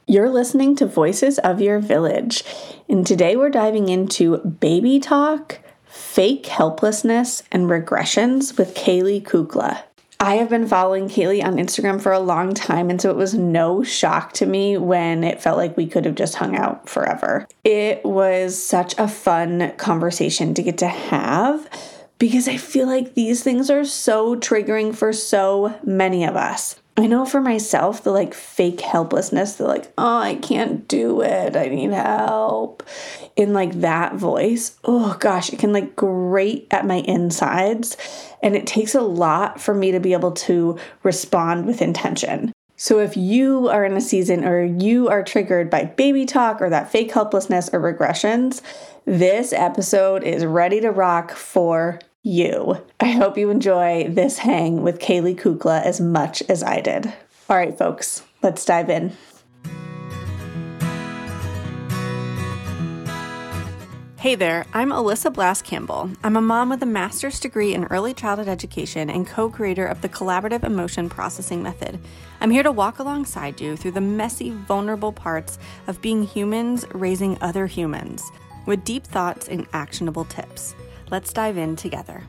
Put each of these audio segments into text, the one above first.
You're listening to Voices of Your Village, and today we're diving into baby talk, fake helplessness, and regressions with Kaylee Kukla. I have been following Kaylee on Instagram for a long time, and so it was no shock to me when it felt like we could have just hung out forever. It was such a fun conversation to get to have because I feel like these things are so triggering for so many of us. I know for myself, the fake helplessness, the oh, I can't do it, I need help, in that voice, oh gosh, it can grate at my insides. And it takes a lot for me to be able to respond with intention. So if you are in a season or you are triggered by baby talk or that fake helplessness or regressions, this episode is ready to rock for you. I hope you enjoy this hang with Kaylee Kukla as much as I did. All right, folks, let's dive in. Hey there, I'm Alyssa Blass-Campbell. I'm a mom with a master's degree in early childhood education and co-creator of the Collaborative Emotion Processing Method. I'm here to walk alongside you through the messy, vulnerable parts of being humans raising other humans with deep thoughts and actionable tips. Let's dive in together.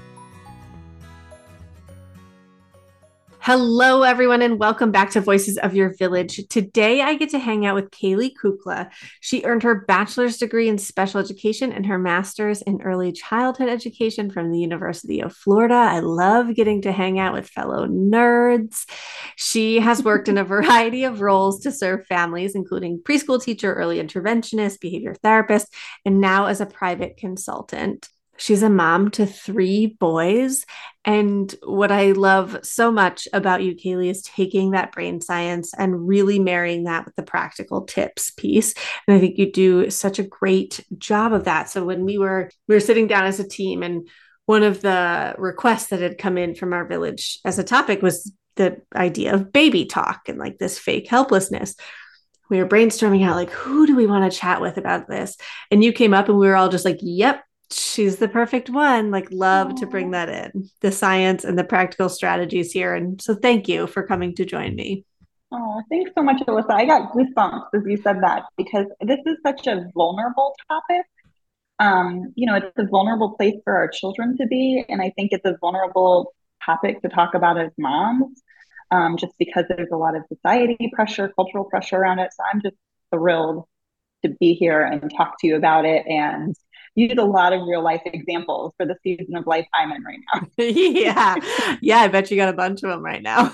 Hello, everyone, and welcome back to Voices of Your Village. Today, I get to hang out with Kaylee Kukla. She earned her bachelor's degree in special education and her master's in early childhood education from the University of Florida. I love getting to hang out with fellow nerds. She has worked in a variety of roles to serve families, including preschool teacher, early interventionist, behavior therapist, and now as a private consultant. She's a mom to 3 boys. And what I love so much about you, Kaylee, is taking that brain science and really marrying that with the practical tips piece. And I think you do such a great job of that. So when we were sitting down as a team, and one of the requests that had come in from our village as a topic was the idea of baby talk and this fake helplessness. We were brainstorming out who do we want to chat with about this? And you came up and we were all just yep, she's the perfect one. Love to bring that in, the science and the practical strategies here. And so thank you for coming to join me. Oh, thanks so much, Alyssa. I got goosebumps as you said that because this is such a vulnerable topic. It's a vulnerable place for our children to be. And I think it's a vulnerable topic to talk about as moms, just because there's a lot of society pressure, cultural pressure around it. So I'm just thrilled to be here and talk to you about it and use a lot of real life examples for the season of life I'm in right now. Yeah, I bet you got a bunch of them right now.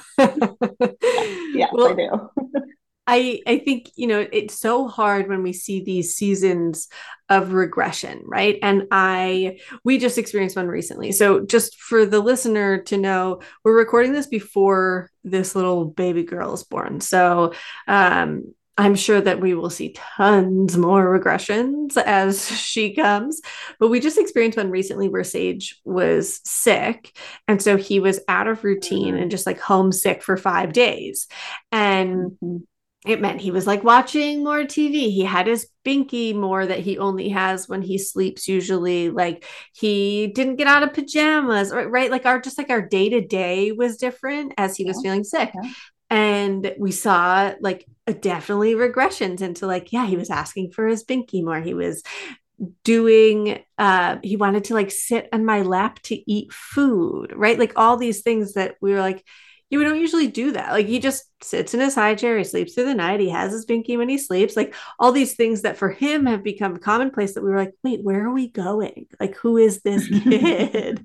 Yes, well, I do. I think, it's so hard when we see these seasons of regression, right? And we just experienced one recently. So just for the listener to know, we're recording this before this little baby girl is born. So, I'm sure that we will see tons more regressions as she comes, but we just experienced one recently where Sage was sick. And so he was out of routine and just homesick for 5 days. And it meant he was watching more TV. He had his binky more that he only has when he sleeps usually. He didn't get out of pajamas, right? Our day-to-day was different as he was feeling sick. Yeah. And we saw definitely regressions into he was asking for his binky more. He was doing he wanted to sit on my lap to eat food, right? All these things that we were yeah, we don't usually do that. He just sits in his high chair, he sleeps through the night, he has his binky when he sleeps, all these things that for him have become commonplace that we were wait, where are we going? Who is this kid?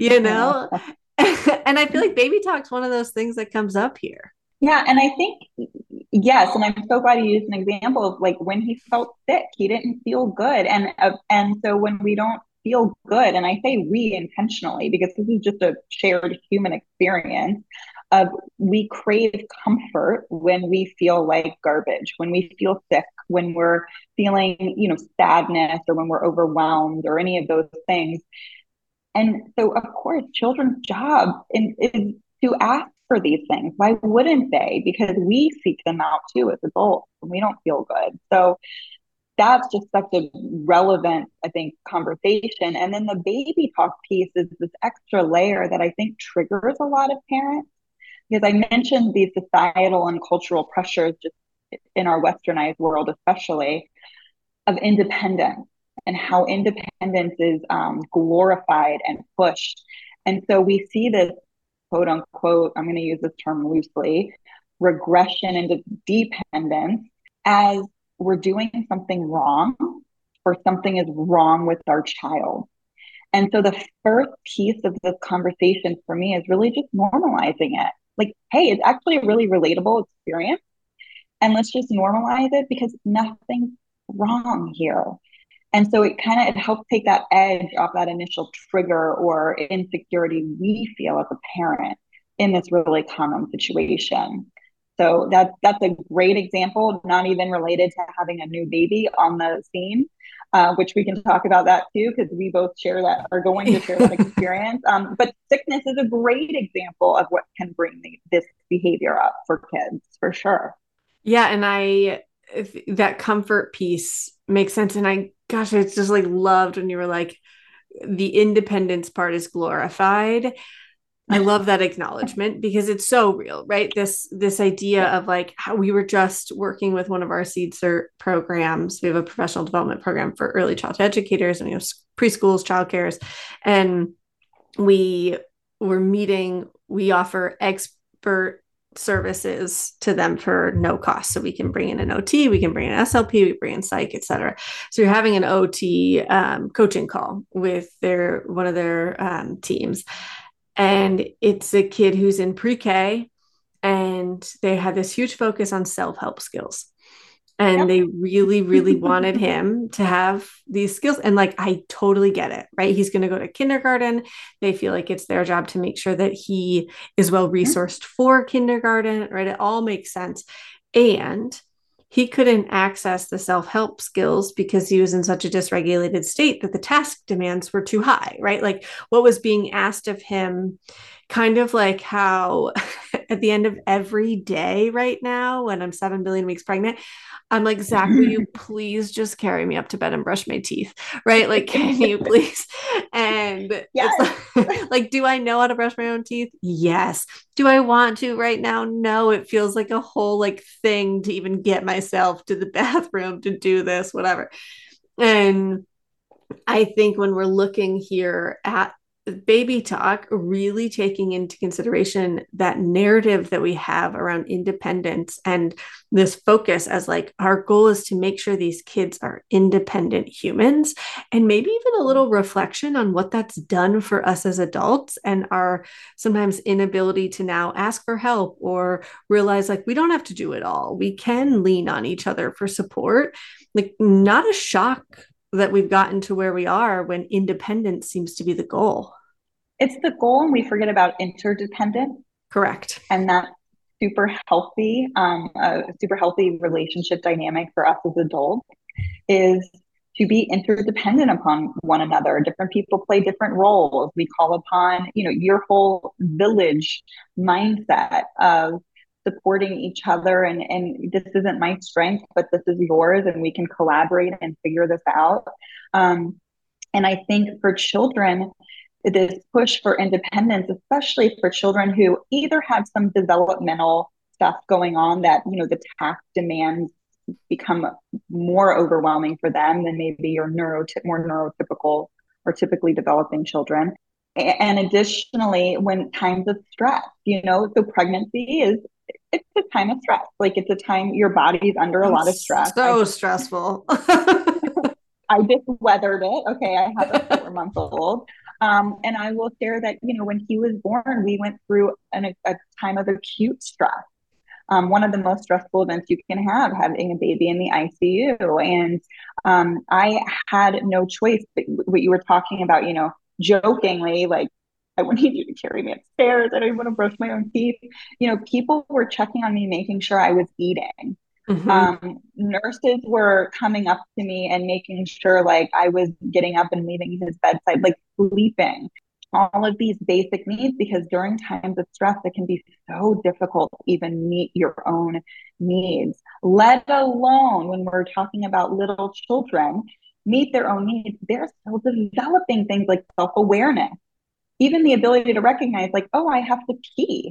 And I feel baby talk's one of those things that comes up here. Yeah, and I think yes, and I'm so glad you used an example of when he felt sick, he didn't feel good, and so when we don't feel good, and I say we intentionally because this is just a shared human experience of we crave comfort when we feel like garbage, when we feel sick, when we're feeling sadness or when we're overwhelmed or any of those things. And so, of course, children's job is to ask for these things. Why wouldn't they? Because we seek them out too as adults when we don't feel good. So that's just such a relevant, I think, conversation. And then the baby talk piece is this extra layer that I think triggers a lot of parents. Because I mentioned these societal and cultural pressures just in our westernized world, especially, of independence and how independence is glorified and pushed. And so we see this quote unquote, I'm going to use this term loosely, regression into dependence as we're doing something wrong or something is wrong with our child. And so the first piece of this conversation for me is really just normalizing it. Like, hey, it's actually a really relatable experience. And let's just normalize it because nothing's wrong here. And so it helps take that edge off that initial trigger or insecurity we feel as a parent in this really common situation. So that's a great example, not even related to having a new baby on the scene, which we can talk about that too, because we both share that, are going to share that experience. But sickness is a great example of what can bring this behavior up for kids, for sure. Yeah, and that comfort piece makes sense. And gosh, I just like loved when you were like, the independence part is glorified. I love that acknowledgement because it's so real, right? This idea of like how we were just working with one of our Seed Cert programs. We have a professional development program for early childhood educators and preschools, childcares, and we were meeting. We offer expert services to them for no cost. So we can bring in an OT, we can bring in SLP, we bring in psych, etc. So you're having an OT coaching call with one of their teams, and it's a kid who's in pre-K, and they had this huge focus on self-help skills. And Yep. they really, really wanted him to have these skills. And like, I totally get it, right? He's going to go to kindergarten. They feel like it's their job to make sure that he is well resourced for kindergarten, right? It all makes sense. And he couldn't access the self-help skills because he was in such a dysregulated state that the task demands were too high, right? Like what was being asked of him, kind of like how at the end of every day right now, when I'm 7 billion weeks pregnant, I'm like, Zach, will you please just carry me up to bed and brush my teeth? Right? Like, can you please? And it's Yes. like, do I know how to brush my own teeth? Yes. Do I want to right now? No. It feels like a whole like thing to even get myself to the bathroom to do this, whatever. And I think when we're looking here at baby talk, really taking into consideration that narrative that we have around independence and this focus as like our goal is to make sure these kids are independent humans, and maybe even a little reflection on what that's done for us as adults and our sometimes inability to now ask for help or realize like we don't have to do it all. We can lean on each other for support. Like, not a shock that we've gotten to where we are when independence seems to be the goal. It's the goal, and we forget about interdependence, Correct. and that's a super healthy relationship dynamic for us as adults is to be interdependent upon one another. Different people play different roles. We call upon, your whole village mindset of supporting each other, and this isn't my strength, but this is yours, and we can collaborate and figure this out. And I think for children, this push for independence, especially for children who either have some developmental stuff going on that, the task demands become more overwhelming for them than maybe your more neurotypical or typically developing children. And additionally, when times of stress, so pregnancy it's a time of stress. Like it's a time your body's under a lot of It's stress. so stressful. I just weathered it. Okay, I have a 4-month-old. And I will share that, when he was born, we went through a time of acute stress. One of the most stressful events you can have, having a baby in the ICU. And I had no choice. But what you were talking about, jokingly, like, I need you to carry me upstairs. I don't even want to brush my own teeth. People were checking on me, making sure I was eating. Mm-hmm. Nurses were coming up to me and making sure like I was getting up and leaving his bedside, like sleeping, all of these basic needs, because during times of stress, it can be so difficult to even meet your own needs, let alone when we're talking about little children meet their own needs. They're still developing things like self-awareness, even the ability to recognize like, oh, I have to pee.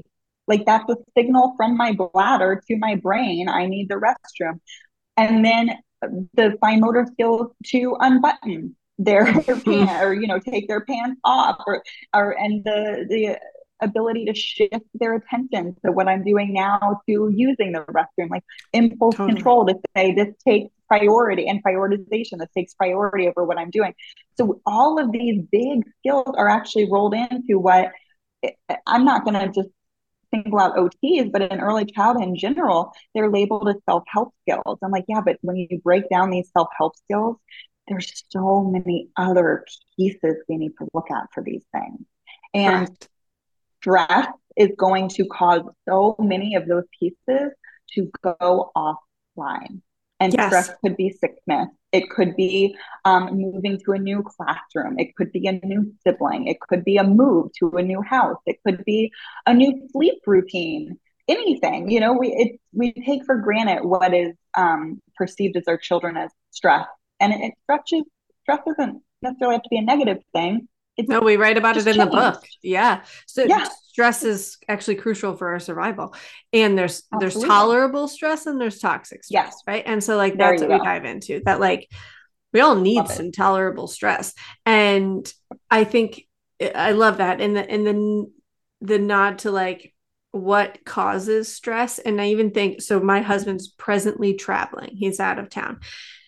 Like that's a signal from my bladder to my brain. I need the restroom. And then the fine motor skills to unbutton their pants, or take their pants off, or and the ability to shift their attention to what I'm doing now to using the restroom, like impulse Totally. control, to say this takes priority, and prioritization, this takes priority over what I'm doing. So all of these big skills are actually rolled into what I'm not going to just single out OTs, but in early childhood in general, they're labeled as self-help skills. I'm like, yeah, but when you break down these self-help skills, there's so many other pieces we need to look at for these things. And Correct. stress is going to cause so many of those pieces to go offline. And stress Yes. could be sickness. It could be moving to a new classroom. It could be a new sibling. It could be a move to a new house. It could be a new sleep routine. Anything, we take for granted what is perceived as our children as stress, and stress doesn't necessarily have to be a negative thing. It's No, we write about it just in the change. book. Yeah. So Yeah, stress is actually crucial for our survival. And there's absolutely. tolerable stress and there's toxic Yes, stress, right? And so like there that's you what we go. dive into. That like we all need Love it. some tolerable stress. And I think I love that. And the nod to like what causes stress. And I even think so my husband's presently traveling. He's out of town.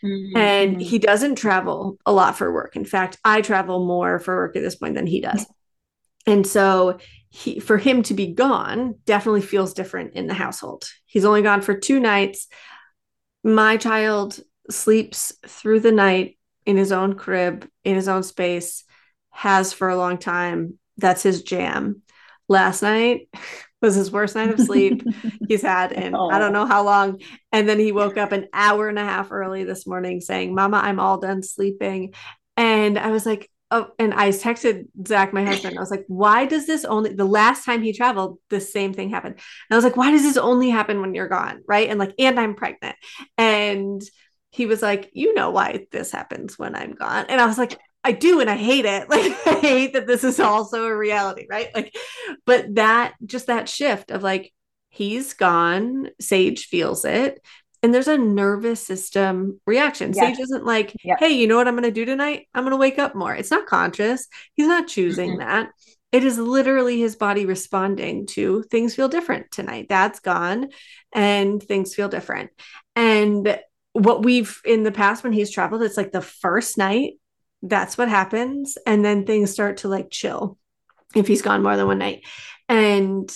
And Mm-hmm. he doesn't travel a lot for work. In fact, I travel more for work at this point than he does. And so for him to be gone definitely feels different in the household. He's only gone for 2 nights. My child sleeps through the night in his own crib, in his own space, has for a long time. That's his jam. Last night was his worst night of sleep he's had in I don't Oh, know how long. And then he woke up an hour and a half early this morning saying, Mama, I'm all done sleeping. And I was like, oh, and I texted Zach, my husband. I was like, why does this only, the last time he traveled, the same thing happened. And I was like, why does this only happen when you're gone? Right. And I'm pregnant. And he was like, you know why this happens when I'm gone. And I was like, I do, and I hate it. Like, I hate that this is also a reality, right? Like, but that shift of like, he's gone, Sage feels it. And there's a nervous system reaction. yes, Sage isn't like, yes. hey, you know what I'm going to do tonight? I'm going to wake up more. It's not conscious. He's not choosing Mm-mm. that. It is literally his body responding to things feel different tonight. Dad's gone and things feel different. And what we've in the past when he's traveled, it's like the first night, that's what happens. And then things start to like chill if he's gone more than one night. And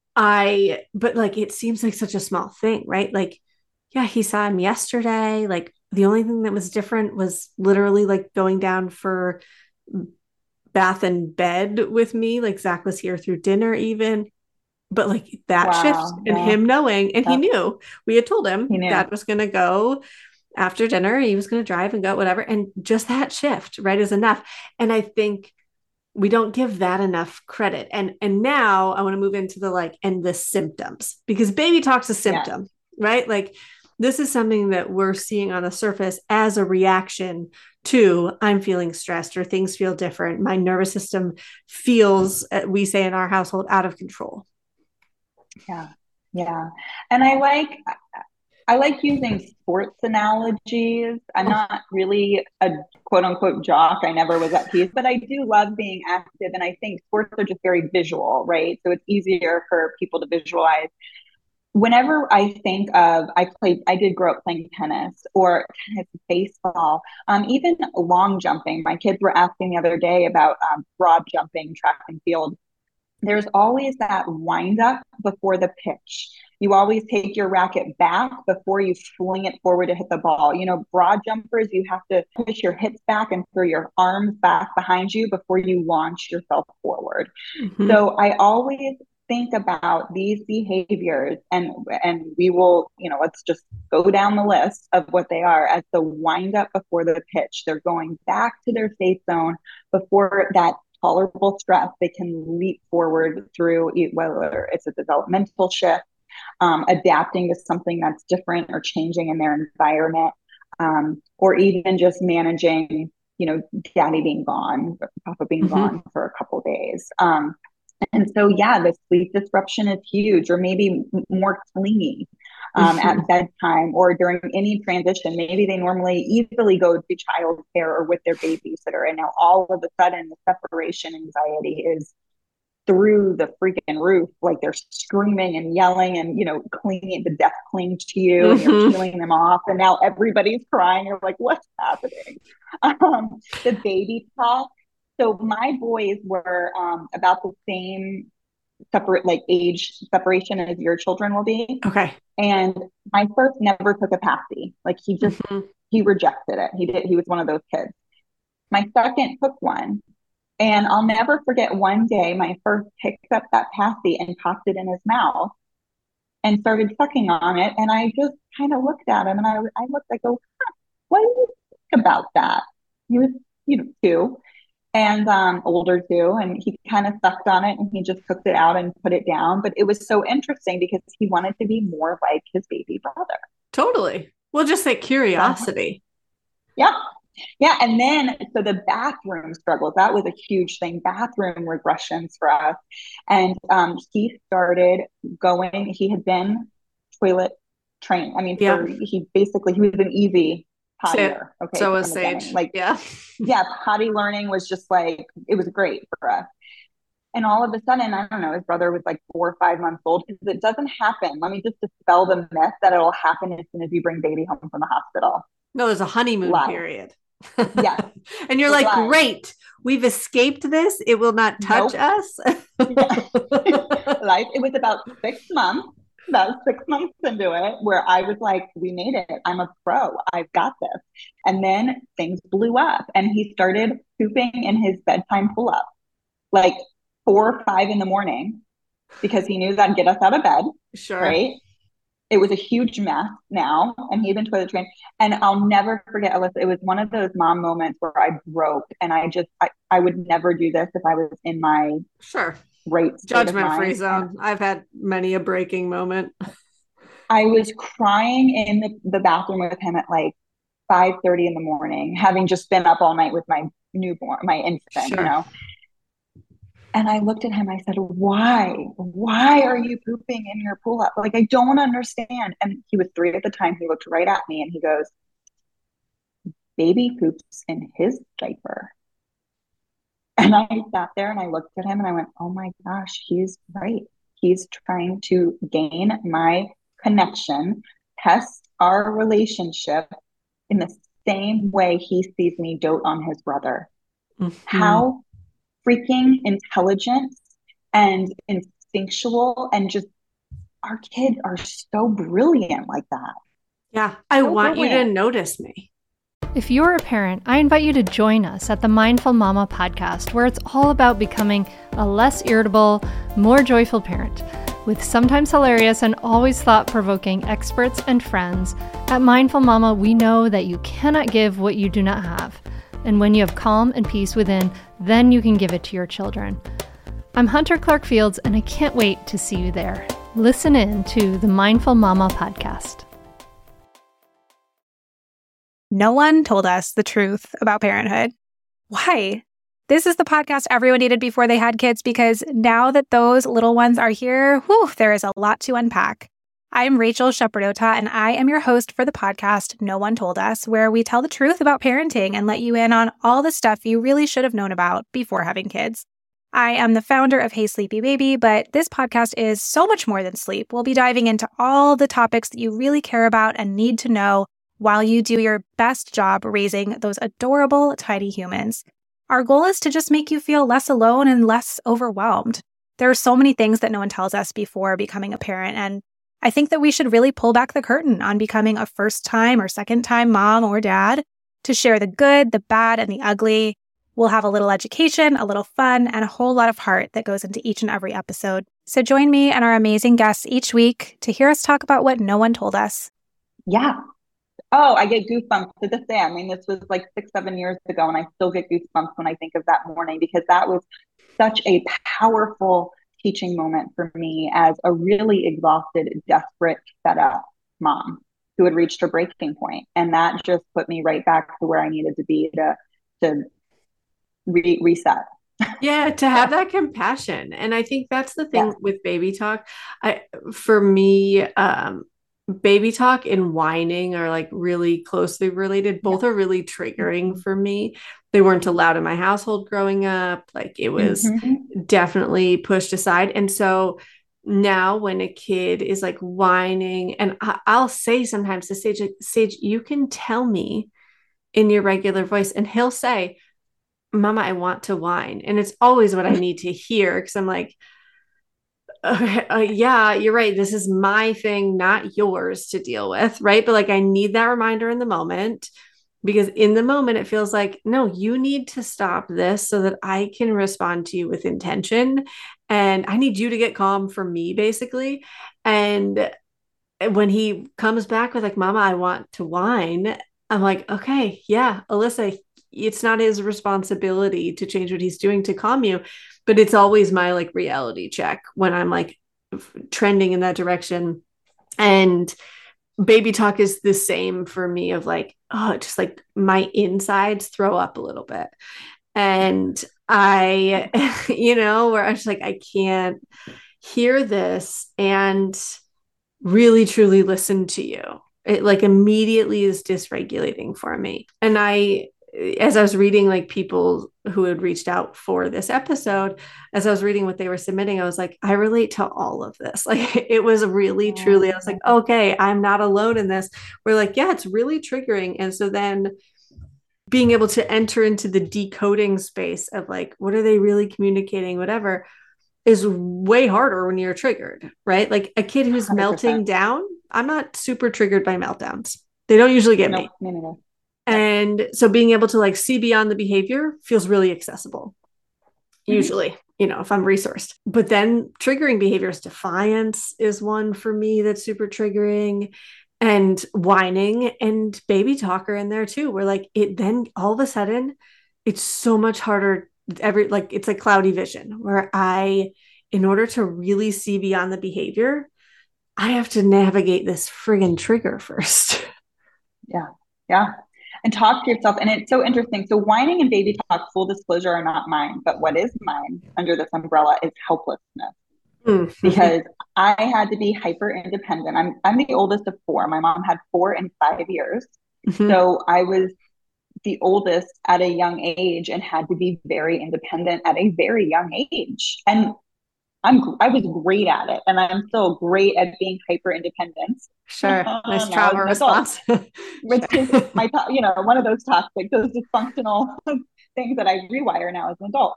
but like it seems like such a small thing, right? Like, yeah, he saw him yesterday. Like the only thing that was different was literally like going down for bath and bed with me. Like Zach was here through dinner, even. But like that shift Wow. and Yeah. him knowing, and he Yep. knew we had told He him knew. dad was going to go after dinner. He was going to drive and go, whatever. And just that shift, right, is enough. And I think we don't give that enough credit. And now I want to move into the like and the symptoms, because baby talk's a Yes. symptom, right? Like this is something that we're seeing on the surface as a reaction to I'm feeling stressed or things feel different. My nervous system feels, we say in our household, out of control. Yeah. Yeah. And I like using sports analogies. I'm not really a quote unquote jock. I never was at peace, but I do love being active. And I think sports are just very visual, right? So it's easier for people to visualize. Whenever I think of, I did grow up playing tennis or tennis, baseball, even long jumping. My kids were asking the other day about broad jumping, track and field. There's always that wind up before the pitch. You always take your racket back before you fling it forward to hit the ball. Broad jumpers, you have to push your hips back and throw your arms back behind you before you launch yourself forward. Mm-hmm. So I always think about these behaviors, and we will, let's just go down the list of what they are as the wind up before the pitch. They're going back to their safe zone before that tolerable stress they can leap forward through, whether it's a developmental shift, adapting to something that's different or changing in their environment, or even just managing, daddy being gone, papa being Mm-hmm. gone for a couple days. And so, yeah, the sleep disruption is huge, or maybe more clingy at bedtime or during any transition. Maybe they normally easily go to childcare or with their babysitter. And now all of a sudden, the separation anxiety is through the freaking roof. Like they're screaming and yelling and, clinging, the death clings to you and you're peeling them off. And now everybody's crying. You're like, what's happening? The baby talk. So my boys were about the same separate like age separation as your children will be. Okay. And my first never took a passy. Like he rejected it. He was one of those kids. My second took one. And I'll never forget one day my first picked up that passy and popped it in his mouth and started sucking on it. And I just kind of looked at him and I go, what do you think about that? He was, 2 and older too. And he kind of sucked on it and he just took it out and put it down. But it was so interesting because he wanted to be more like his baby brother. Totally. We'll just say curiosity. Yeah. Yeah. And then, so the bathroom struggles, that was a huge thing, bathroom regressions for us. And he started going, he had been toilet trained. I mean, he was an easy pottier. Okay. So was Sage. Like, yeah, potty learning was just like, it was great for us. And all of a sudden, I don't know, his brother was like 4 or 5 months old because it doesn't happen. Let me just dispel the myth that it'll happen as soon as you bring baby home from the hospital. No, there's a honeymoon period. Yeah. And you're like, great, we've escaped this. It will not touch us. Life. It was about 6 months into it where I was like, we made it. I'm a pro. I've got this. And then things blew up and he started pooping in his bedtime pull-up, like 4 or 5 in the morning because he knew that'd get us out of bed. Sure. Right. It was a huge mess now, and he'd been toilet trained. And I'll never forget, Alyssa, it was one of those mom moments where I broke, and I would never do this if I was in my right judgment-free zone. I've had many a breaking moment. I was crying in the bathroom with him at like 5:30 in the morning, having just been up all night with my newborn, my infant, And I looked at him, I said, why are you pooping in your pull-up? Like, I don't understand. And he was 3 at the time. He looked right at me and he goes, baby poops in his diaper. And I sat there and I looked at him and I went, oh my gosh, he's right. He's trying to gain my connection, test our relationship in the same way he sees me dote on his brother. How freaking intelligent and instinctual, and just our kids are so brilliant like that. Yeah, I want you to notice me. If you're a parent, I invite you to join us at the Mindful Mama podcast, where it's all about becoming a less irritable, more joyful parent. With sometimes hilarious and always thought-provoking experts and friends, at Mindful Mama, we know that you cannot give what you do not have. And when you have calm and peace within, then you can give it to your children. I'm Hunter Clark-Fields, and I can't wait to see you there. Listen in to the Mindful Mama podcast. No one told us the truth about parenthood. Why? This is the podcast everyone needed before they had kids, because now that those little ones are here, there is a lot to unpack. I'm Rachel Shepardota, and I am your host for the podcast No One Told Us, where we tell the truth about parenting and let you in on all the stuff you really should have known about before having kids. I am the founder of Hey Sleepy Baby, but this podcast is so much more than sleep. We'll be diving into all the topics that you really care about and need to know while you do your best job raising those adorable, tiny humans. Our goal is to just make you feel less alone and less overwhelmed. There are so many things that no one tells us before becoming a parent, and I think that we should really pull back the curtain on becoming a first-time or second-time mom or dad to share the good, the bad, and the ugly. We'll have a little education, a little fun, and a whole lot of heart that goes into each and every episode. So join me and our amazing guests each week to hear us talk about what no one told us. Yeah. Oh, I get goosebumps to this day. I mean, this was like 6-7 years ago, and I still get goosebumps when I think of that morning, because that was such a powerful teaching moment for me as a really exhausted, desperate, fed up mom who had reached her breaking point. And that just put me right back to where I needed to be to reset. Yeah, to have that compassion. And I think that's the thing Yes. with baby talk. For me, baby talk and whining are like really closely related. Yeah. Both are really triggering for me. They weren't allowed in my household growing up. Like it was Mm-hmm. definitely pushed aside. And so now when a kid is like whining, and I'll say sometimes to Sage, like, Sage, you can tell me in your regular voice, and he'll say, Mama, I want to whine. And it's always what I need to hear because I'm like, okay, yeah, you're right. This is my thing, not yours to deal with. Right. But like, I need that reminder in the moment because in the moment, it feels like, no, you need to stop this so that I can respond to you with intention. And I need you to get calm for me, basically. And when he comes back with like, Mama, I want to whine, I'm like, okay, yeah, Alyssa, it's not his responsibility to change what he's doing to calm you, but it's always my like reality check when I'm like trending in that direction. And baby talk is the same for me of like, oh, just like my insides throw up a little bit. And I, where I was like, I can't hear this and really truly listen to you. It like immediately is dysregulating for me. And as I was reading like people who had reached out for this episode, as I was reading what they were submitting, I was like, I relate to all of this. Like it was really truly, I was like, okay, I'm not alone in this. We're like, yeah, it's really triggering. And so then being able to enter into the decoding space of like, what are they really communicating, whatever, is way harder when you're triggered, right? Like a kid who's 100%. melting down, I'm not super triggered by meltdowns. They don't usually get Nope, me. me neither. Yep. And so being able to like see beyond the behavior feels really accessible, usually, if I'm resourced. But then triggering behaviors, defiance is one for me that's super triggering. And whining and baby talker in there too, where like it then all of a sudden it's so much harder it's like cloudy vision where in order to really see beyond the behavior, I have to navigate this friggin' trigger first. Yeah. Yeah. And talk to yourself. And it's so interesting. So whining and baby talk, full disclosure, are not mine. But what is mine under this umbrella is helplessness. Mm-hmm. Because I had to be hyper independent. I'm the oldest of four. My mom had 4 in 5 years. Mm-hmm. So I was the oldest at a young age and had to be very independent at a very young age. And I was great at it, and I'm still great at being hyper independent Sure. Nice now as trauma an adult, response. which is Sure. one of those toxic, those dysfunctional things that I rewire now as an adult.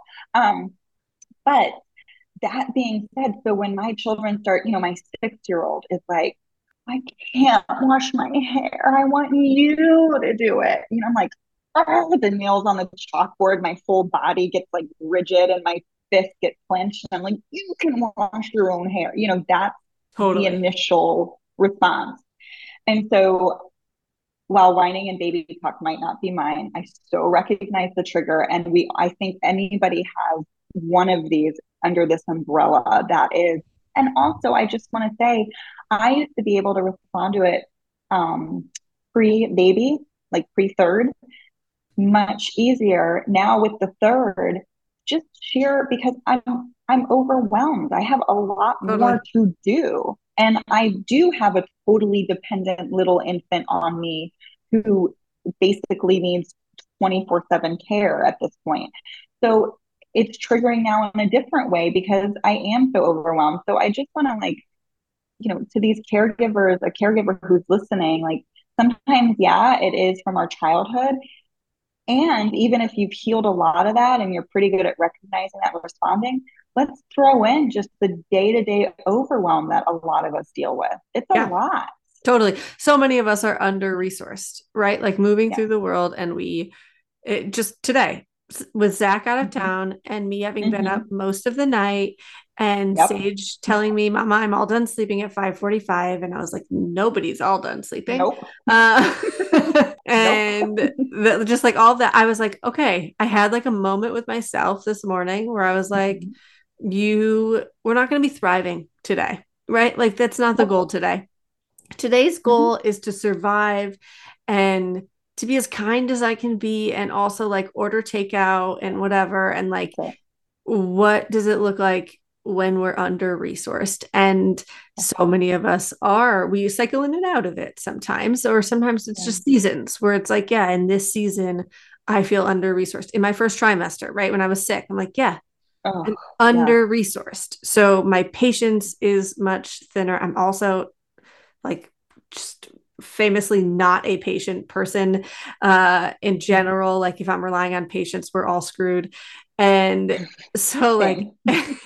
But that being said, so when my children start, my 6-year-old is like, I can't wash my hair. I want you to do it. I'm like, oh, the nails on the chalkboard, my whole body gets like rigid and my fist gets clenched. And I'm like, you can wash your own hair. That's the Totally. initial response. And so while whining and baby talk might not be mine, I so recognize the trigger. And I think anybody has one of these under this umbrella that is. And also, I just want to say, I used to be able to respond to it pre-baby, like pre-third, much easier. Now with the third, just sheer because I'm overwhelmed. I have a lot Totally. more to do. And I do have a totally dependent little infant on me who basically needs 24/7 care at this point. So it's triggering now in a different way because I am so overwhelmed. So I just want to to these caregivers, a caregiver who's listening, like sometimes, yeah, it is from our childhood. And even if you've healed a lot of that and you're pretty good at recognizing that and responding, let's throw in just the day-to-day overwhelm that a lot of us deal with. It's a Yeah. lot. Totally. So many of us are under resourced, right? Like moving Yeah. through the world. And just today with Zach out of Mm-hmm. town and me having been Mm-hmm. up most of the night and Yep. Sage telling me, Mama, I'm all done sleeping at 5:45. And I was like, nobody's all done sleeping. Nope. Uh, Nope. and just like all of that, I was like, okay, I had like a moment with myself this morning where I was like, Mm-hmm. we're not going to be thriving today, right? Like that's not the goal Nope. today. Today's Mm-hmm. goal is to survive and to be as kind as I can be and also like order takeout and whatever and like That's it. what does it look like when we're under resourced? And so many of us are, we cycle in and out of it sometimes, or sometimes it's Yeah. just seasons where it's like, yeah, in this season, I feel under resourced. In my first trimester, right? When I was sick, I'm like, yeah, Oh, I'm yeah. under resourced. So my patience is much thinner. I'm also like just famously not a patient person in general. Like if I'm relying on patience, we're all screwed. And so like Same.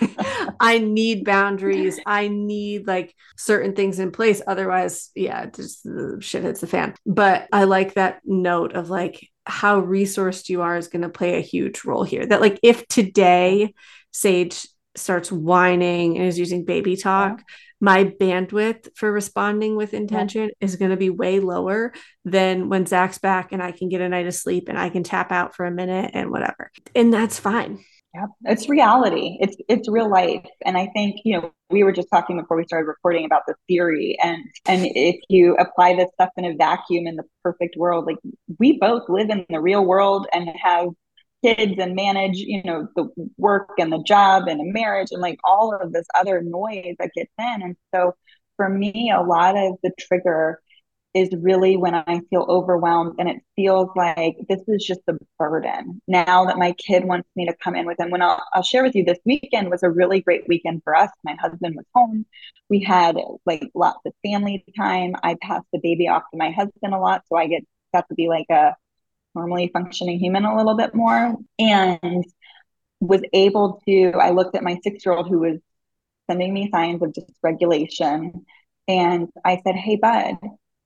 I need boundaries. I need like certain things in place. Otherwise, yeah, just shit hits the fan. But I like that note of like how resourced you are is going to play a huge role here. That like if today Sage starts whining and is using baby Yeah. talk, my bandwidth for responding with Yeah. intention is going to be way lower than when Zach's back and I can get a night of sleep and I can tap out for a minute and whatever. And that's fine. Yeah, it's reality. It's real life. And I think, we were just talking before we started recording about the theory, and if you apply this stuff in a vacuum in the perfect world, like we both live in the real world and have kids and manage, the work and the job and a marriage and like all of this other noise that gets in. And so for me, a lot of the trigger is really when I feel overwhelmed and it feels like this is just a burden. Now that my kid wants me to come in with him, when I'll share with you, this weekend was a really great weekend for us. My husband was home. We had like lots of family time. I passed the baby off to my husband a lot. So got to be like a normally functioning human a little bit more, and was able to, I looked at my 6-year old who was sending me signs of dysregulation. And I said, "Hey, bud,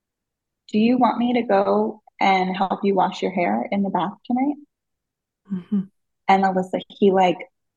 do you want me to go and help you wash your hair in the bath tonight?" Mm-hmm. And Alyssa, he like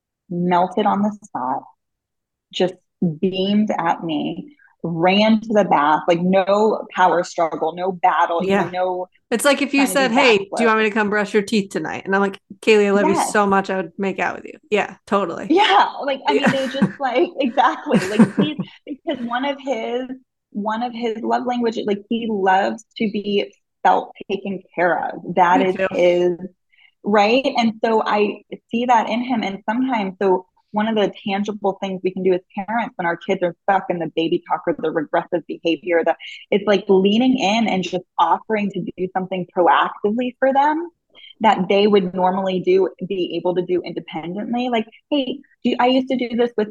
melted on the spot, just beamed at me, ran to the bath, like no power struggle, no battle, Yeah. no It's like if you trying to said, do "Hey, do you backflip. want me to come brush your teeth tonight?" And I'm like, "Kaylee, I love you Yes. so much. I would make out with you." Yeah, totally. Yeah. Like, I mean, Yeah. they just like, exactly. Like because one of his love language, like he loves to be felt taken care of. That Me is too. his right. And so I see that in him. And sometimes, so one of the tangible things we can do as parents when our kids are stuck in the baby talk or the regressive behavior, that it's like leaning in and just offering to do something proactively for them that they would normally be able to do independently. Like, hey, I used to do this with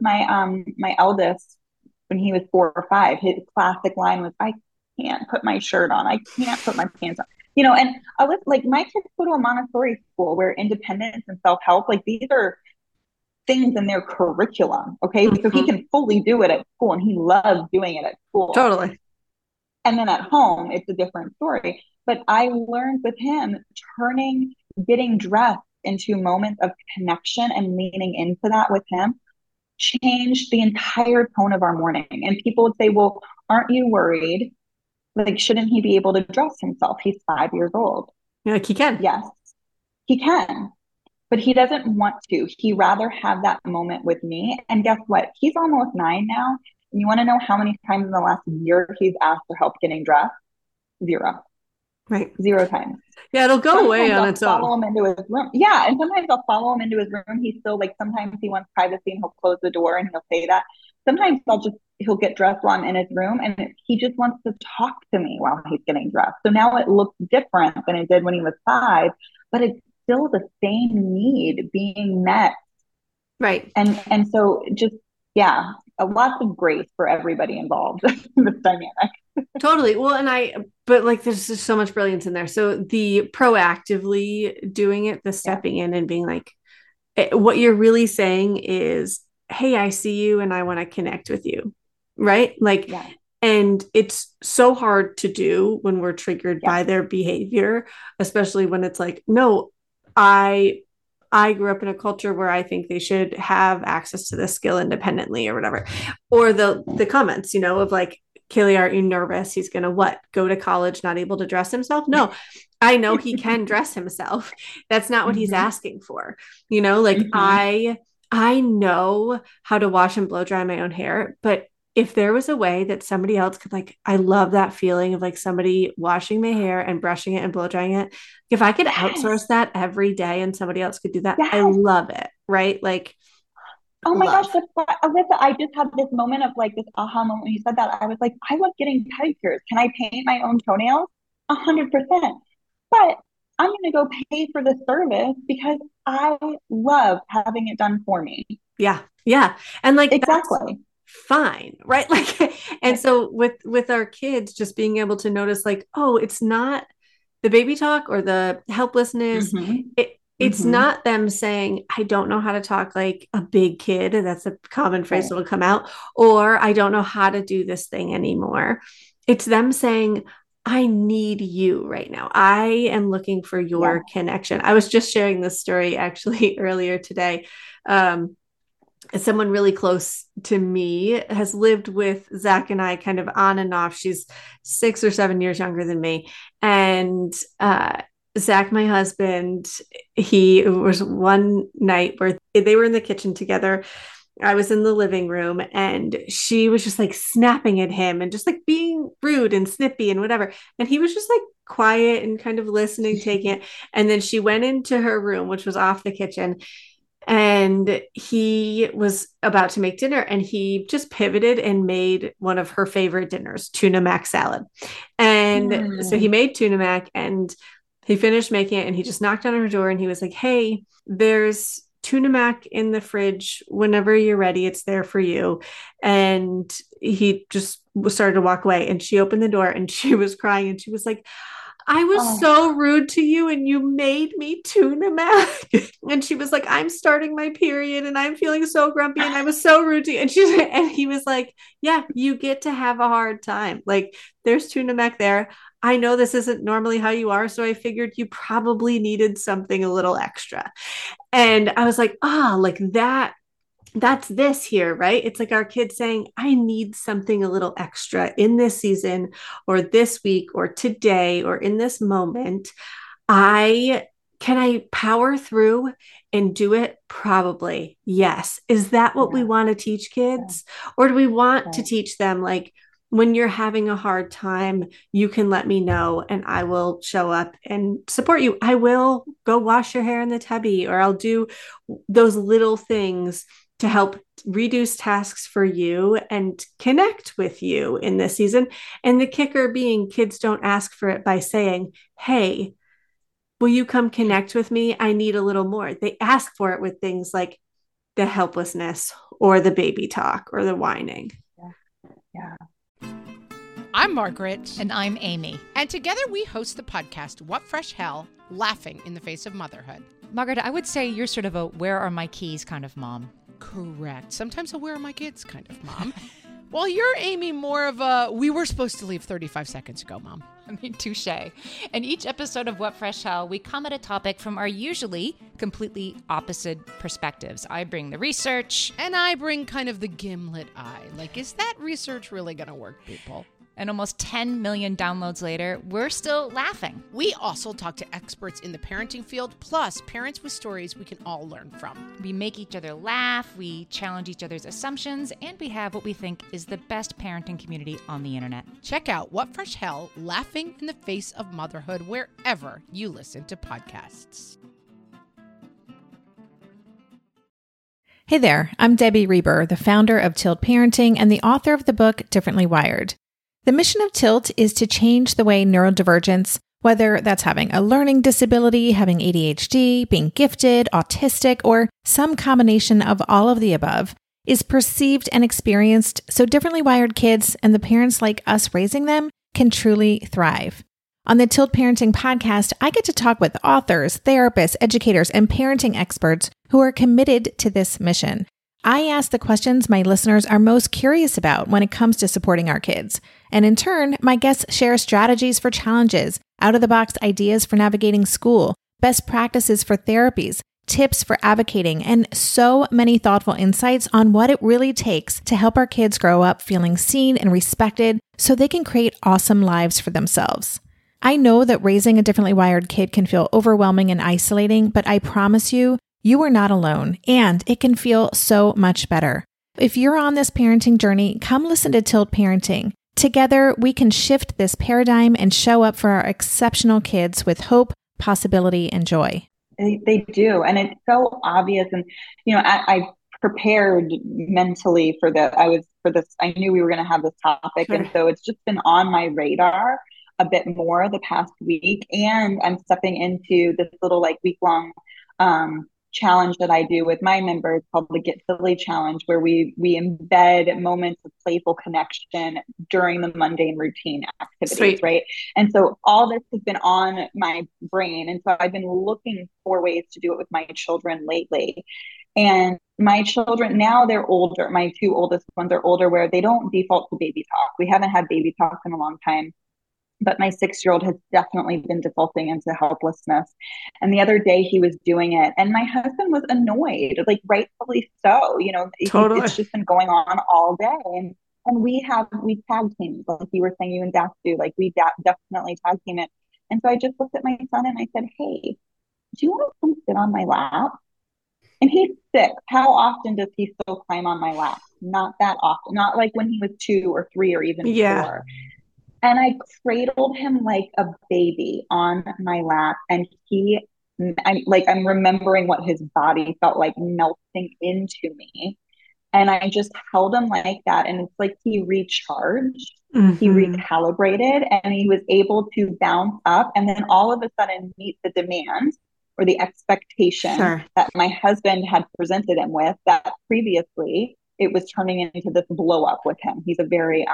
my eldest when he was 4 or 5. His classic line was, "I can't put my shirt on. I can't put my pants on." And I was like, my kids go to a Montessori school where independence and self help, like these are things in their curriculum. Okay, so he Mm-hmm. can fully do it at school, and he loves doing it at school. Totally. And then at home, it's a different story. But I learned with him turning getting dressed into moments of connection and leaning into that with him changed the entire tone of our morning. And people would say, "Well, aren't you worried? Like, shouldn't he be able to dress himself? He's 5 years old." You're like, he can. Yes, he can, but he doesn't want to. He rather have that moment with me. And guess what? He's almost 9 now. And you want to know how many times in the last year he's asked for help getting dressed? Zero. Right. 0 times. Yeah, it'll go away Sometimes on I'll its follow own. him into his room. Yeah, and sometimes I'll follow him into his room. He's still like, sometimes he wants privacy and he'll close the door and he'll say that. Sometimes he'll get dressed while I'm in his room and he just wants to talk to me while he's getting dressed. So now it looks different than it did when he was 5, but it's still the same need being met. Right. And so just, yeah, lots of grace for everybody involved in this dynamic. Totally. Well, but like there's just so much brilliance in there. So the proactively doing it, the Yeah. stepping in and being like, what you're really saying is, "Hey, I see you and I want to connect with you." Right. Like, Yeah. and it's so hard to do when we're triggered Yeah. by their behavior, especially when it's like, "No, I grew up in a culture where I think they should have access to this skill independently," or whatever. Or the comments, of like, "Kaylee, aren't you nervous? He's gonna what? Go to college not able to dress himself?" No, I know he can dress himself. That's not what he's Mm-hmm. asking for. Like Mm-hmm. I know how to wash and blow dry my own hair, but if there was a way that somebody else could, like, I love that feeling of like somebody washing my hair and brushing it and blow drying it. If I could Yes. outsource that every day and somebody else could do that, I Yes. love it. Right. Like, Oh my love. gosh, Alyssa, I just had this moment of like this aha moment when you said that. I was like, I love getting pedicures. Can I paint my own toenails? 100%. But I'm going to go pay for the service because I love having it done for me. Yeah. Yeah. And like that's Exactly. fine, right? Like, and so with our kids, just being able to notice like, oh, it's not the baby talk or the helplessness. Mm-hmm. It's Mm-hmm. not them saying, I don't know how to talk like a big kid. And that's a common phrase Right. that'll come out, or I don't know how to do this thing anymore. It's them saying, I need you right now. I am looking for Yeah. your connection. I was just sharing this story actually earlier today. Someone really close to me has lived with Zach and I kind of on and off. She's 6 or 7 years younger than me. And Zach, my husband, he was one night where they were in the kitchen together. I was in the living room and she was just like snapping at him and just like being rude and snippy and whatever. And he was just like quiet and kind of listening, taking it. And then she went into her room, which was off the kitchen, and he was about to make dinner and he just pivoted and made one of her favorite dinners, tuna mac salad. And so he Mm. made tuna mac and he finished making it and he just knocked on her door and he was like, hey, there's tuna mac in the fridge. Whenever you're ready, it's there for you. And he just started to walk away and she opened the door and she was crying and she was like, I was Oh, so rude to you and you made me tuna mac. And she was like, I'm starting my period and I'm feeling so grumpy and I was so rude to you. And he was like, yeah, you get to have a hard time. Like there's tuna mac there. I know this isn't normally how you are. So I figured you probably needed something a little extra. And I was like, like that's this here, right? It's like our kids saying, I need something a little extra in this season or this week or today or in this moment. I power through and do it? Probably. Yes. Is that what we yeah. want to teach Yeah. kids? Or do we want to Right. teach them like, when you're having a hard time, you can let me know and I will show up and support you. I will go wash your hair in the tubby, or I'll do those little things to help reduce tasks for you and connect with you in this season. And the kicker being, kids don't ask for it by saying, hey, will you come connect with me? I need a little more. They ask for it with things like the helplessness or the baby talk or the whining. Yeah. I'm Margaret. And I'm Amy. And together we host the podcast, What Fresh Hell? Laughing in the Face of Motherhood. Margaret, I would say you're sort of a where are my keys kind of mom. Correct. Sometimes a where are my kids kind of mom. Well, you're, Amy, more of a we were supposed to leave 35 seconds ago, mom. I mean, touche. In each episode of What Fresh Hell, we come at a topic from our usually completely opposite perspectives. I bring the research. And I bring kind of the gimlet eye. Like, is that research really going to work, people? And almost 10 million downloads later, we're still laughing. We also talk to experts in the parenting field, plus parents with stories we can all learn from. We make each other laugh, we challenge each other's assumptions, and we have what we think is the best parenting community on the internet. Check out What Fresh Hell? Laughing in the Face of Motherhood wherever you listen to podcasts. Hey there, I'm Debbie Reber, the founder of Tilt Parenting and the author of the book Differently Wired. The mission of Tilt is to change the way neurodivergence, whether that's having a learning disability, having ADHD, being gifted, autistic, or some combination of all of the above, is perceived and experienced so differently wired kids and the parents like us raising them can truly thrive. On the Tilt Parenting podcast, I get to talk with authors, therapists, educators, and parenting experts who are committed to this mission. I ask the questions my listeners are most curious about when it comes to supporting our kids. And in turn, my guests share strategies for challenges, out-of-the-box ideas for navigating school, best practices for therapies, tips for advocating, and so many thoughtful insights on what it really takes to help our kids grow up feeling seen and respected so they can create awesome lives for themselves. I know that raising a differently wired kid can feel overwhelming and isolating, but I promise you, you are not alone, and it can feel so much better. If you're on this parenting journey, come listen to Tilt Parenting. Together, we can shift this paradigm and show up for our exceptional kids with hope, possibility, and joy. They do. And it's so obvious. And, I prepared mentally for this. I knew we were going to have this topic. Sure. And so it's just been on my radar a bit more the past week. And I'm stepping into this little like week-long challenge that I do with my members called the Get Silly Challenge, where we embed moments of playful connection during the mundane routine activities. Sweet. Right. And so all this has been on my brain. And so I've been looking for ways to do it with my children lately. And my children, now they're older. My two oldest ones are older, where they don't default to baby talk. We haven't had baby talk in a long time. But my 6-year-old has definitely been defaulting into helplessness. And the other day he was doing it, and my husband was annoyed, like rightfully so. You know, Totally. it's just been going on all day. And we tag teams, like you were saying, you and Dax do, like we definitely tag team it. And so I just looked at my son and I said, hey, do you want to come sit on my lap? And he's 6. How often does he still climb on my lap? Not that often. Not like when he was 2 or 3 or even 4. And I cradled him like a baby on my lap. And I'm remembering what his body felt like melting into me. And I just held him like that. And it's like he recharged, he recalibrated, and he was able to bounce up and then all of a sudden meet the demand or the expectation that my husband had presented him with, that previously it was turning into this blow up with him. He's a very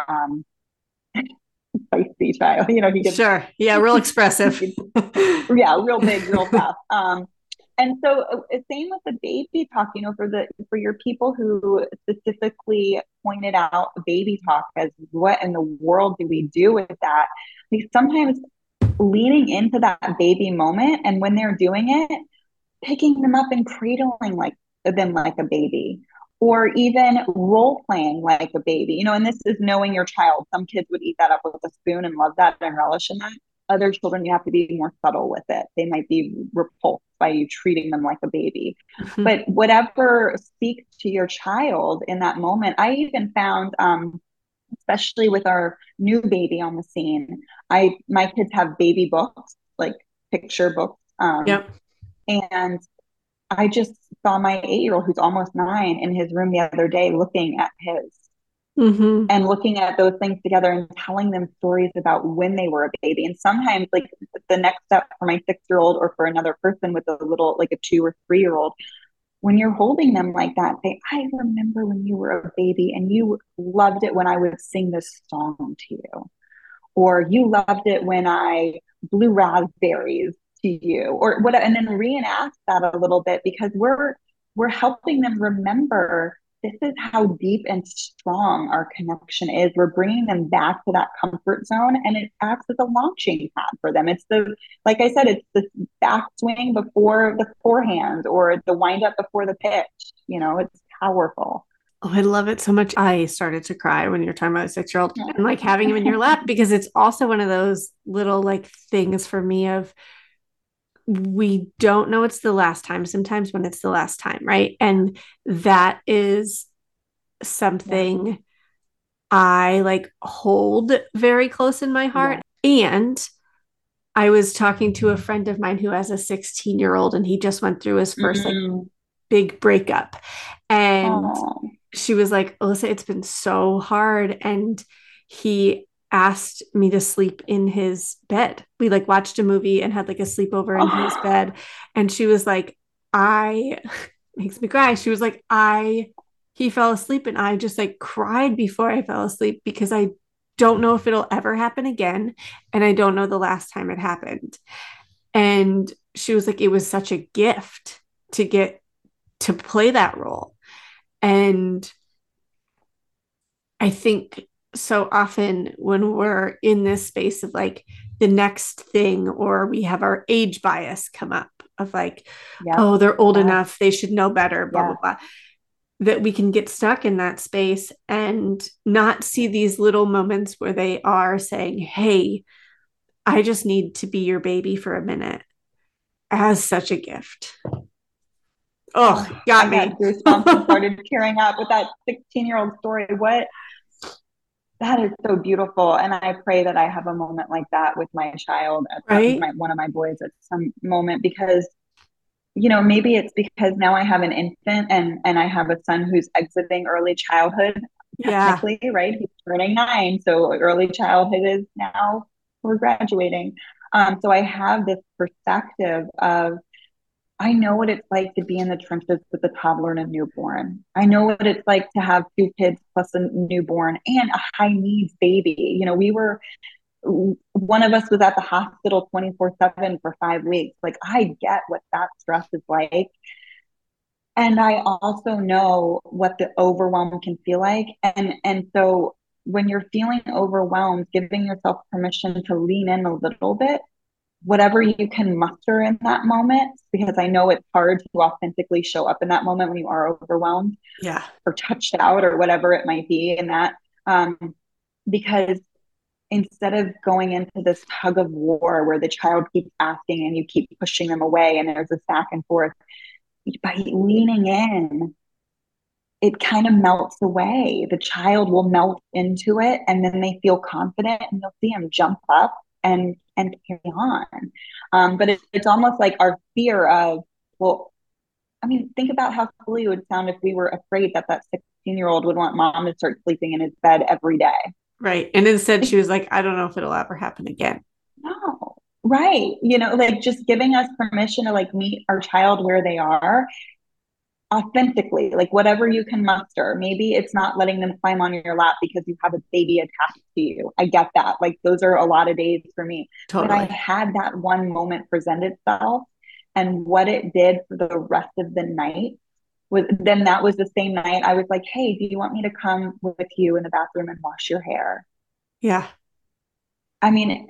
feisty child, you know, he gets real expressive. real big, real fast. And so same with the baby talk, you know, for your people who specifically pointed out baby talk as what in the world do we do with that? Like sometimes leaning into that baby moment, and when they're doing it, picking them up and cradling them like a baby. Or even role playing like a baby, you know, and this is knowing your child. Some kids would eat that up with a spoon and love that and relish in that. Other children, you have to be more subtle with it. They might be repulsed by you treating them like a baby. But whatever speaks to your child in that moment. I even found, especially with our new baby on the scene, my kids have baby books, like picture books. And I just saw my 8-year-old, who's almost 9, in his room the other day looking at his and looking at those things together and telling them stories about when they were a baby. And sometimes like the next step for my 6-year-old or for another person with a little, like a 2 or 3-year-old, when you're holding them like that, say, I remember when you were a baby and you loved it when I would sing this song to you, or you loved it when I blew raspberries to you, or whatever, and then reenact that a little bit, because we're helping them remember this is how deep and strong our connection is. We're bringing them back to that comfort zone, and it acts as a launching pad for them. It's like I said, it's the backswing before the forehand, or the wind up before the pitch. You know, it's powerful. Oh, I love it so much. I started to cry when you're talking about a 6-year-old and like having him in your lap, because it's also one of those little like things for me of, we don't know it's the last time sometimes when it's the last time, right? And that is something I like hold very close in my heart. And I was talking to a friend of mine who has a 16-year-old, and he just went through his first like big breakup. And she was like, Alyssa, it's been so hard. And he asked me to sleep in his bed. We like watched a movie and had like a sleepover in his bed. And she was like, makes me cry. She was like, he fell asleep, and I just like cried before I fell asleep, because I don't know if it'll ever happen again. And I don't know the last time it happened. And she was like, it was such a gift to get to play that role. And I think so often when we're in this space of like the next thing, or we have our age bias come up of like, oh, they're old enough, they should know better, blah, blah, blah, that we can get stuck in that space and not see these little moments where they are saying, hey, I just need to be your baby for a minute, as such a gift. Oh, got me. I had goosebumps and started tearing up with that 16-year-old story. That is so beautiful. And I pray that I have a moment like that with my child, one of my boys at some moment, because maybe it's because now I have an infant and I have a son who's exiting early childhood, Yeah. technically, right? He's turning 9. So early childhood is now, we're graduating. So I have this perspective of, I know what it's like to be in the trenches with a toddler and a newborn. I know what it's like to have 2 kids plus a newborn and a high needs baby. One of us was at the hospital 24/7 for 5 weeks. Like, I get what that stress is like. And I also know what the overwhelm can feel like. And so when you're feeling overwhelmed, giving yourself permission to lean in a little bit, whatever you can muster in that moment, because I know it's hard to authentically show up in that moment when you are overwhelmed Yeah. or touched out or whatever it might be in that. Because instead of going into this tug of war where the child keeps asking and you keep pushing them away and there's this back and forth, by leaning in, it kind of melts away. The child will melt into it, and then they feel confident, and you'll see them jump up and carry on. But it's almost like our fear of, well, I mean, think about how silly it would sound if we were afraid that 16-year-old would want mom to start sleeping in his bed every day. Right. And instead she was like, I don't know if it'll ever happen again. No. Right. Like just giving us permission to like meet our child where they are authentically, like whatever you can muster. Maybe it's not letting them climb on your lap because you have a baby attached to you. I get that. Like those are a lot of days for me. Totally. But I had that one moment present itself, and what it did for the rest of the night was, then that was the same night I was like, hey, do you want me to come with you in the bathroom and wash your hair? Yeah. I mean,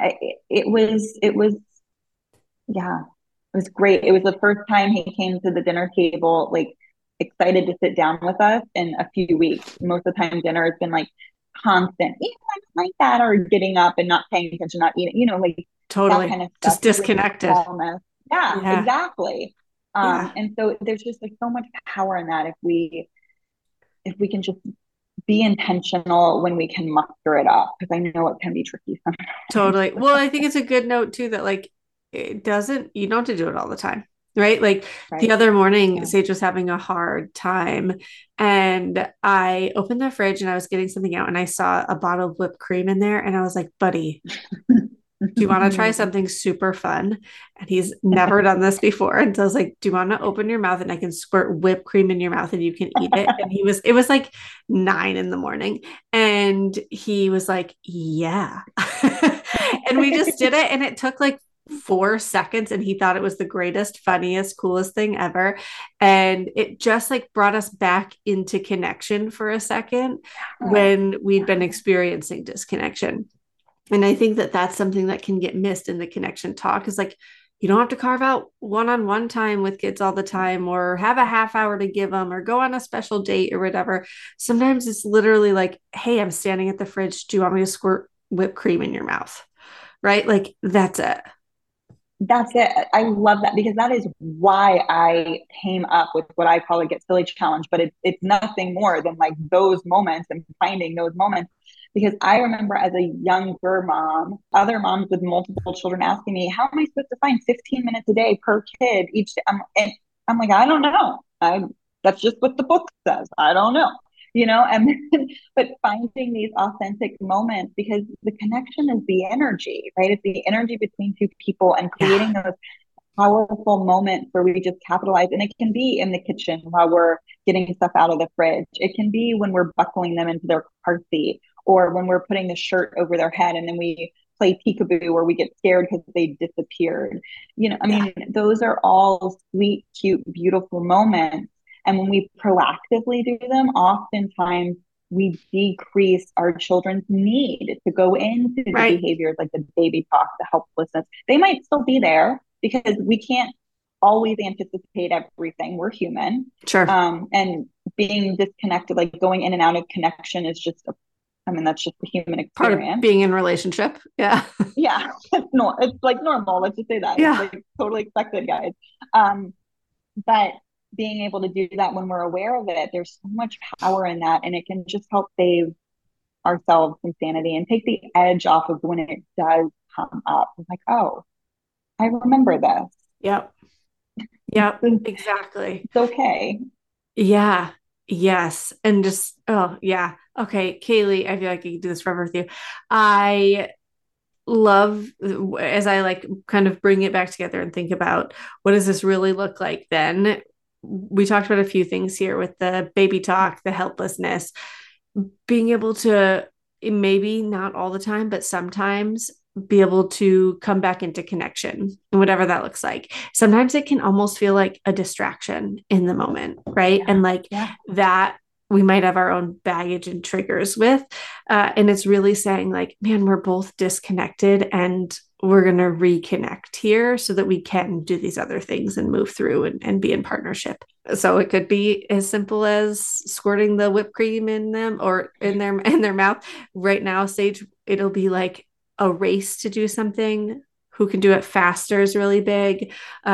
yeah, it was great. It was the first time he came to the dinner table, like excited to sit down with us in a few weeks. Most of the time dinner has been like constant, I don't like that, or getting up and not paying attention, not eating, like totally that kind of stuff. Just disconnected. Yeah, exactly. Yeah. And so there's just like so much power in that if we can just be intentional when we can muster it up, because I know it can be tricky sometimes. Totally. Well, I think it's a good note too that like you don't have to do it all the time. Right. Like the other morning, Sage was having a hard time and I opened the fridge and I was getting something out and I saw a bottle of whipped cream in there. And I was like, buddy, do you want to try something super fun? And he's never done this before. And so I was like, do you want to open your mouth and I can squirt whipped cream in your mouth and you can eat it? And it was like 9 a.m. And he was like, yeah. And we just did it. And it took like 4 seconds. And he thought it was the greatest, funniest, coolest thing ever. And it just like brought us back into connection for a second when we'd been experiencing disconnection. And I think that that's something that can get missed in the connection talk, is like, you don't have to carve out one-on-one time with kids all the time or have a half hour to give them or go on a special date or whatever. Sometimes it's literally like, hey, I'm standing at the fridge. Do you want me to squirt whipped cream in your mouth? Right? Like that's it. That's it. I love that, because that is why I came up with what I call a Get Silly challenge, but it's nothing more than like those moments and finding those moments. Because I remember as a younger mom, other moms with multiple children asking me, how am I supposed to find 15 minutes a day per kid each day? And I'm like, I don't know. That's just what the book says. I don't know. But finding these authentic moments, because the connection is the energy, right? It's the energy between 2 people, and creating those powerful moments where we just capitalize. And it can be in the kitchen while we're getting stuff out of the fridge. It can be when we're buckling them into their car seat, or when we're putting the shirt over their head and then we play peekaboo, or we get scared because they disappeared. Those are all sweet, cute, beautiful moments. And when we proactively do them, oftentimes we decrease our children's need to go into the behaviors like the baby talk, the helplessness. They might still be there because we can't always anticipate everything. We're human. Sure. And being disconnected, like going in and out of connection, is just that's just the human experience. Part of being in a relationship. Yeah. Yeah. It's like normal. Let's just say that. Yeah. It's like totally expected, guys. But being able to do that when we're aware of it, there's so much power in that, and it can just help save ourselves some sanity and take the edge off of when it does come up. It's like, oh, I remember this. Yep. Yep, exactly. It's okay. Yeah. Yes. And just, oh, yeah. Okay, Kaylee, I feel like I could do this forever with you. I love as I like kind of bring it back together and think about what does this really look like then? We talked about a few things here with the baby talk, the helplessness, being able to maybe not all the time, but sometimes be able to come back into connection, whatever that looks like. Sometimes it can almost feel like a distraction in the moment, right? And like that we might have our own baggage and triggers with. And it's really saying, like, man, we're both disconnected and we're going to reconnect here so that we can do these other things and move through and be in partnership. So it could be as simple as squirting the whipped cream in them or in their mouth. Right now, Sage, it'll be like a race to do something. Who can do it faster is really big.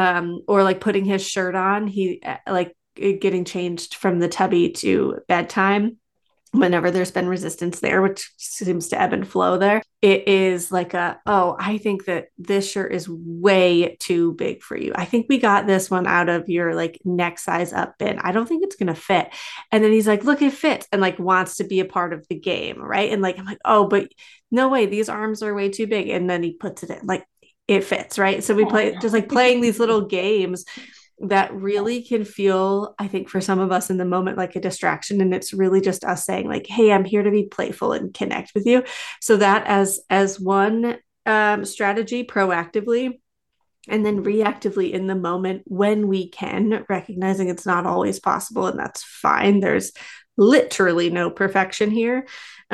Or like putting his shirt on. He like getting changed from the tubby to bedtime. Whenever there's been resistance there, which seems to ebb and flow there, it is like I think that this shirt is way too big for you. I think we got this one out of your like neck size up bin. I don't think it's going to fit. And then he's like, look, it fits, and like wants to be a part of the game. Right. And like, I'm like, oh, but no way, these arms are way too big. And then he puts it in like it fits. Right. So we play just like playing these little games that really can feel, I think, for some of us in the moment, like a distraction. And it's really just us saying like, hey, I'm here to be playful and connect with you. So that as one strategy proactively, and then reactively in the moment when we can, recognizing it's not always possible, and that's fine. There's literally no perfection here.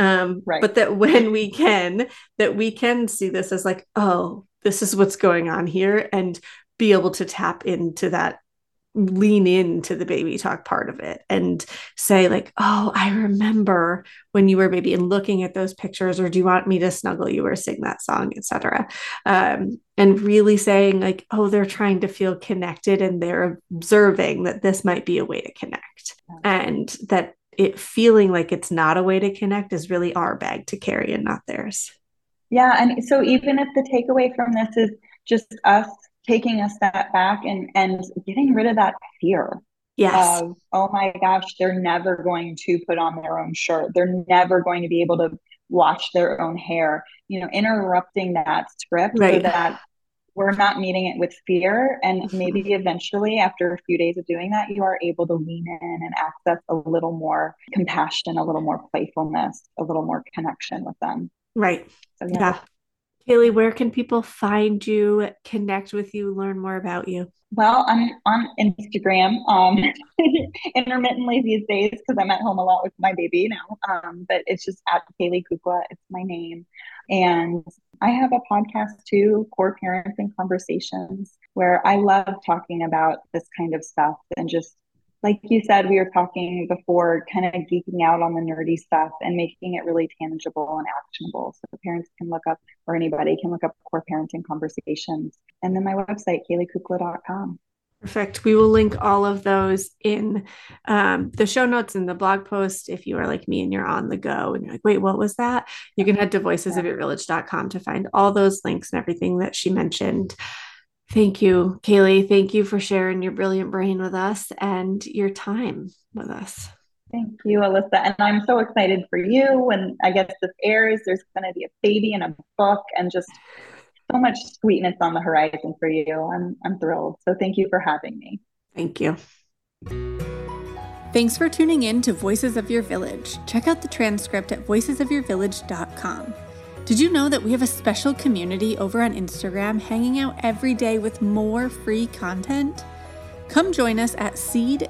But that when we can, that we can see this as like, oh, this is what's going on here, and be able to tap into that, lean into the baby talk part of it and say like, oh, I remember when you were baby, and looking at those pictures, or do you want me to snuggle you or sing that song, etc. And really saying like, oh, they're trying to feel connected, and they're observing that this might be a way to connect, and that it feeling like it's not a way to connect is really our bag to carry and not theirs. Yeah. And so even if the takeaway from this is just us taking a step back and getting rid of that fear of, oh my gosh, they're never going to put on their own shirt. They're never going to be able to wash their own hair, interrupting that script so that we're not meeting it with fear. And maybe eventually after a few days of doing that, you are able to lean in and access a little more compassion, a little more playfulness, a little more connection with them. Right. So, yeah. Kaylee, where can people find you, connect with you, learn more about you? Well, I'm on Instagram intermittently these days because I'm at home a lot with my baby now. But it's just at Kaylee Kukla. It's my name. And I have a podcast too, Core Parenting Conversations, where I love talking about this kind of stuff. And just like you said, we were talking before, kind of geeking out on the nerdy stuff and making it really tangible and actionable. So the parents can look up, or anybody can look up Core Parenting Conversations. And then my website, KayleeKukla.com. Perfect. We will link all of those in the show notes and the blog post. If you are like me and you're on the go and you're like, wait, what was that? You can head to voicesofyourvillage.com to find all those links and everything that she mentioned. Thank you, Kaylee. Thank you for sharing your brilliant brain with us and your time with us. Thank you, Alyssa. And I'm so excited for you. When I guess this airs, there's going to be a baby and a book and just so much sweetness on the horizon for you. I'm thrilled. So thank you for having me. Thank you. Thanks for tuning in to Voices of Your Village. Check out the transcript at voicesofyourvillage.com. Did you know that we have a special community over on Instagram hanging out every day with more free content? Come join us at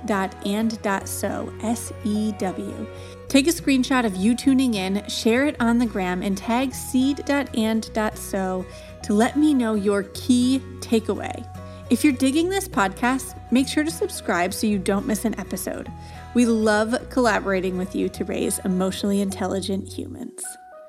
seed.and.so, S-E-W. Take a screenshot of you tuning in, share it on the gram, and tag seed.and.so to let me know your key takeaway. If you're digging this podcast, make sure to subscribe so you don't miss an episode. We love collaborating with you to raise emotionally intelligent humans.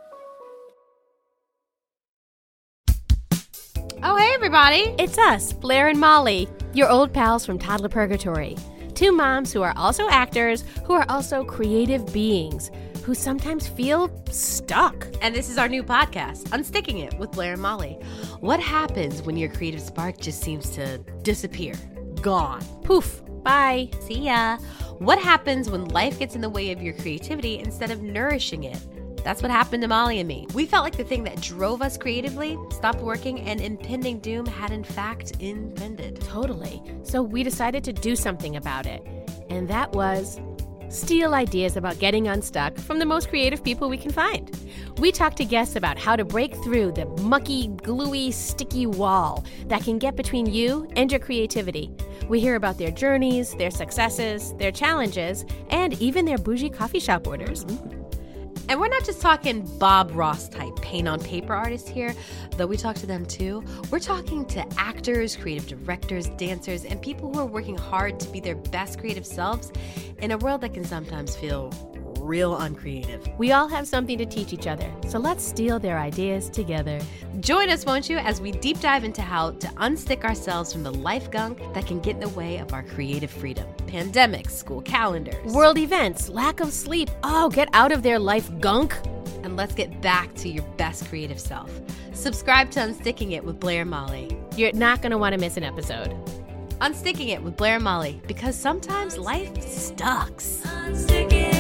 Oh, hey, everybody. It's us, Blair and Molly, your old pals from Toddler Purgatory. Two moms who are also actors, who are also creative beings, who sometimes feel stuck. And this is our new podcast, Unsticking It with Blair and Molly. What happens when your creative spark just seems to disappear? gone. Poof. Bye. See ya. What happens when life gets in the way of your creativity instead of nourishing it? That's what happened to Molly and me. We felt like the thing that drove us creatively stopped working and impending doom had in fact impended. Totally. So we decided to do something about it. And that was steal ideas about getting unstuck from the most creative people we can find. We talked to guests about how to break through the mucky, gluey, sticky wall that can get between you and your creativity. We hear about their journeys, their successes, their challenges, and even their bougie coffee shop orders. And we're not just talking Bob Ross type paint on paper artists here, though we talk to them too. We're talking to actors, creative directors, dancers, and people who are working hard to be their best creative selves in a world that can sometimes feel real uncreative. We all have something to teach each other, so let's steal their ideas together. Join us, won't you, as we deep dive into how to unstick ourselves from the life gunk that can get in the way of our creative freedom. Pandemics, school calendars, world events, lack of sleep. Oh, get out of their life gunk. And let's get back to your best creative self. Subscribe to Unsticking It with Blair and Molly. You're not going to want to miss an episode. Unsticking It with Blair and Molly, because sometimes life sucks. Unsticking